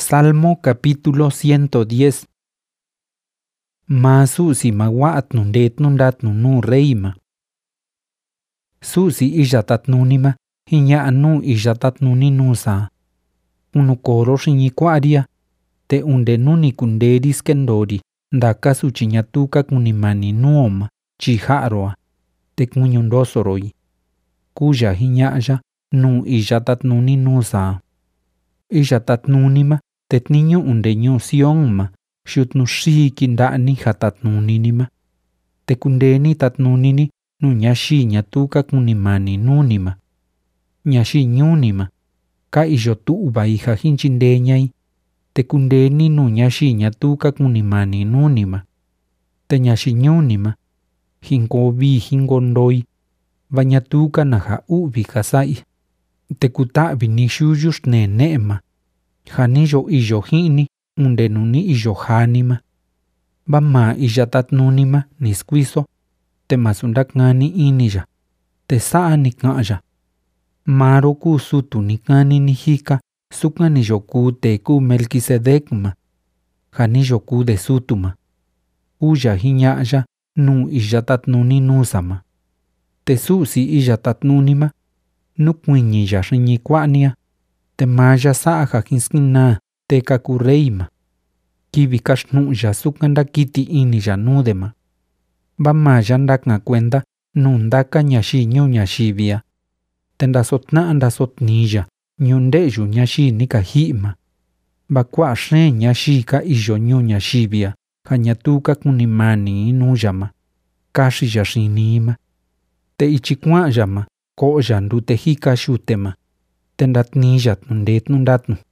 Salmo capítulo 110. Ma susi ma wa'at nundet nundat nunu reima. Susi ijatat nunima hinya nu ijatat nuni nusa. Unukoro shinyikwaria te unde nuni kundedis kendodi ndaka suchinyatuka kunimani nuoma chiharoa te kunyundosoroi. Kuya hinyaya nu ijatat nuni nusa. Ijatat nunima tet niño unde ñu sionma xut nu shiki ndani hatat nuninima. Te kundeni tat nunini nu nyashi nyatuka kunimani nunima. Nyashi nyunima ka ijotuba iha hinchindeñai. Te kundeni nu nyashi nyatuka kunimani nunima. Te nyashi nyunima hinkobi hingondoi vanyatuka naha ubi kasai. Te kutabi ni shuyush neema. Hanillo iyo hini unde nuni iyo hanima. Bama ijatat nunima nisquiso. Te masundak ngani inija. Te saa nikaya. Maro ku sutu nikani nihika sukani yoku te ku Melquisedecma. Hanillo ku de sutuma. Uya hinyaya nu ijatat nuni nusama. Te susi ijatat nunima. Nukwinyiya shinyikwania. Te maya saaja hinskina te kakureima. Kibikash nuya sukanda kiti inija nudema. Bamaya ndakna kwenda nundaka nyashi nyu nyashibia. Te ndasotna ndasotniya nyundeyu nyashi nikahima. Bakwa shen nyashi ka iyo nyu nyashibia hanyatuka kunimani inuyama. Kashi yashinima. Te ichikwa yama koya ndute hika shutema. Te ndatniyat nundet nundatnu.